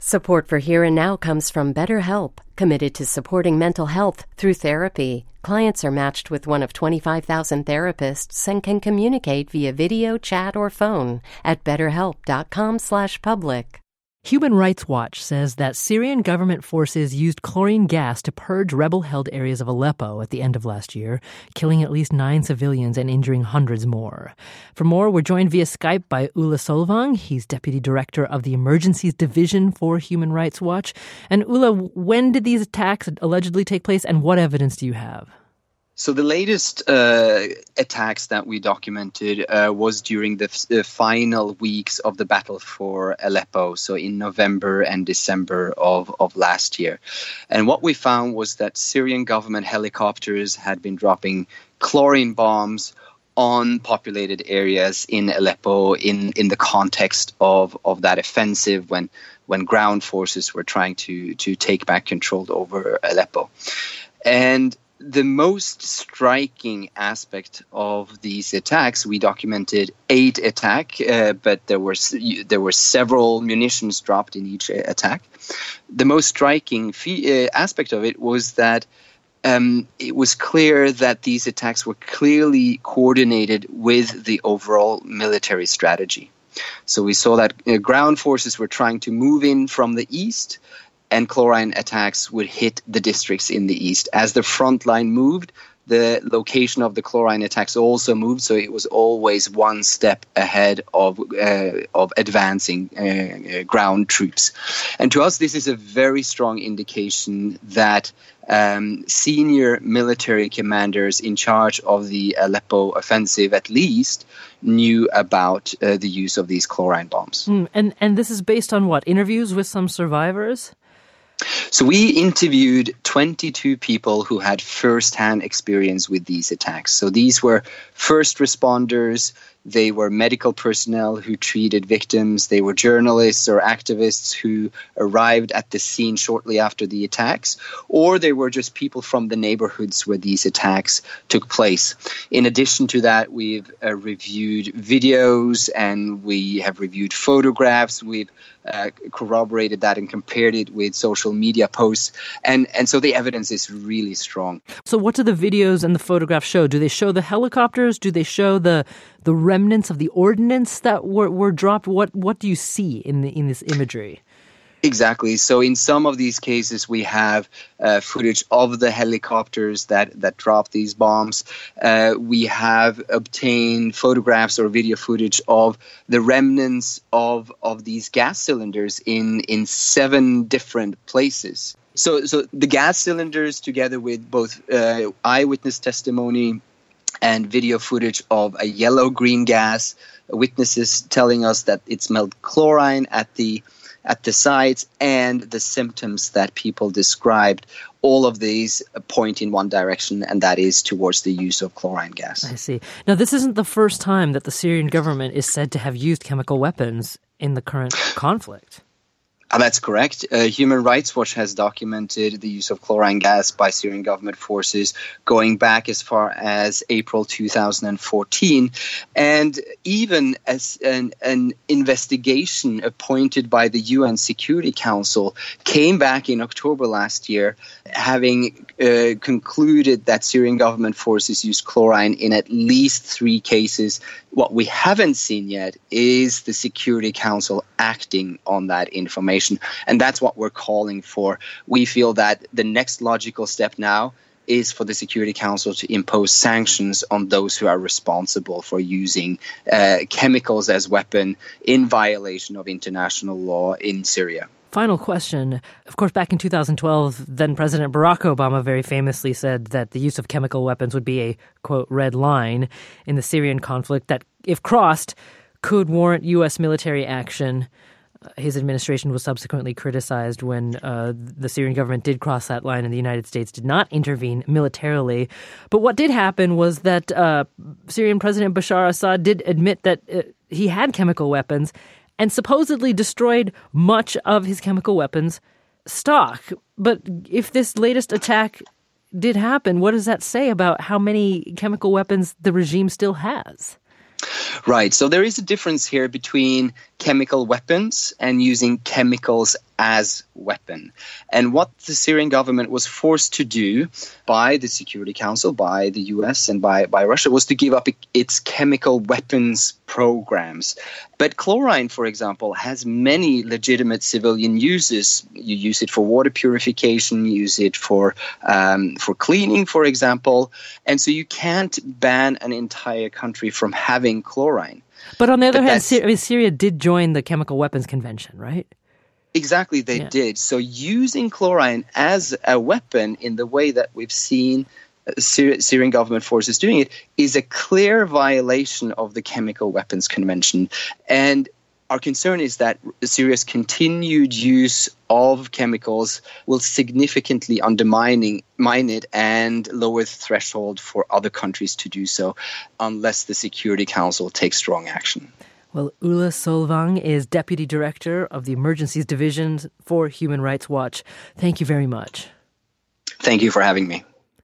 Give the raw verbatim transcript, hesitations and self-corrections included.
Support for Here and Now comes from BetterHelp, committed to supporting mental health through therapy. Clients are matched with one of twenty-five thousand therapists and can communicate via video, chat, or phone at betterhelp.com slash public. Human Rights Watch says that Syrian government forces used chlorine gas to purge rebel-held areas of Aleppo at the end of last year, killing at least nine civilians and injuring hundreds more. For more, we're joined via Skype by Ulla Solvang. He's Deputy Director of the Emergencies Division for Human Rights Watch. And Ulla, when did these attacks allegedly take place, and what evidence do you have? So the latest uh, attacks that we documented uh, was during the, f- the final weeks of the battle for Aleppo, so in November and December of, of last year. And what we found was that Syrian government helicopters had been dropping chlorine bombs on populated areas in Aleppo in, in the context of, of that offensive when when ground forces were trying to, to take back control over Aleppo. And the most striking aspect of these attacks, we documented eight attacks, uh, but there were there were several munitions dropped in each attack. The most striking fee- uh, aspect of it was that um, it was clear that these attacks were clearly coordinated with the overall military strategy. So we saw that uh, ground forces were trying to move in from the east, and chlorine attacks would hit the districts in the east. As the front line moved, the location of the chlorine attacks also moved, so it was always one step ahead of uh, of advancing uh, ground troops. And to us, this is a very strong indication that um, senior military commanders in charge of the Aleppo offensive, at least, knew about uh, the use of these chlorine bombs. Mm, and and this is based on what? Interviews with some survivors? So we interviewed twenty-two people who had first-hand experience with these attacks. So these were first responders, they were medical personnel who treated victims, they were journalists or activists who arrived at the scene shortly after the attacks, or they were just people from the neighborhoods where these attacks took place. In addition to that, we've uh, reviewed videos and we have reviewed photographs. We've uh, corroborated that and compared it with social media posts. And, and so the evidence is really strong. So what do the videos and the photographs show? Do they show the helicopters? Do they show the the remnants of the ordnance that were, were dropped? What what do you see in the, in this imagery? Exactly. So in some of these cases, we have uh, footage of the helicopters that, that dropped these bombs. Uh, we have obtained photographs or video footage of the remnants of, of these gas cylinders in, in seven different places. So, so the gas cylinders, together with both uh, eyewitness testimony and video footage of a yellow-green gas, witnesses telling us that it smelled chlorine at the at the sites, and the symptoms that people described, all of these point in one direction, and that is towards the use of chlorine gas. I see. Now, this isn't the first time that the Syrian government is said to have used chemical weapons in the current conflict. Uh, that's correct. Uh, Human Rights Watch has documented the use of chlorine gas by Syrian government forces going back as far as April two thousand fourteen. And even as an, an investigation appointed by the U N Security Council came back in October last year, having uh, concluded that Syrian government forces used chlorine in at least three cases. What we haven't seen yet is the Security Council acting on that information. And that's what we're calling for. We feel that the next logical step now is for the Security Council to impose sanctions on those who are responsible for using uh, chemicals as weapon in violation of international law in Syria. Final question. Of course, back in two thousand twelve, then President Barack Obama very famously said that the use of chemical weapons would be a, quote, red line in the Syrian conflict that, if crossed, could warrant U S military action. His administration was subsequently criticized when uh, the Syrian government did cross that line and the United States did not intervene militarily. But what did happen was that uh, Syrian President Bashar Assad did admit that uh, he had chemical weapons and supposedly destroyed much of his chemical weapons stock. But if this latest attack did happen, what does that say about how many chemical weapons the regime still has? Right. So there is a difference here between chemical weapons and using chemicals as weapon. And what the Syrian government was forced to do by the Security Council, by the U S and by, by Russia, was to give up its chemical weapons programs. But chlorine, for example, has many legitimate civilian uses. You use it for water purification, you use it for um, for cleaning, for example. And so you can't ban an entire country from having chlorine. But on the other But hand, that's- Sy- I mean, Syria did join the Chemical Weapons Convention, right? Exactly, they Yeah. did. So using chlorine as a weapon in the way that we've seen uh, Syri- Syrian government forces doing it is a clear violation of the Chemical Weapons Convention. And our concern is that Syria's continued use of chemicals will significantly undermining mine it and lower the threshold for other countries to do so unless the Security Council takes strong action. Well, Ulla Solvang is Deputy Director of the Emergencies Division for Human Rights Watch. Thank you very much. Thank you for having me.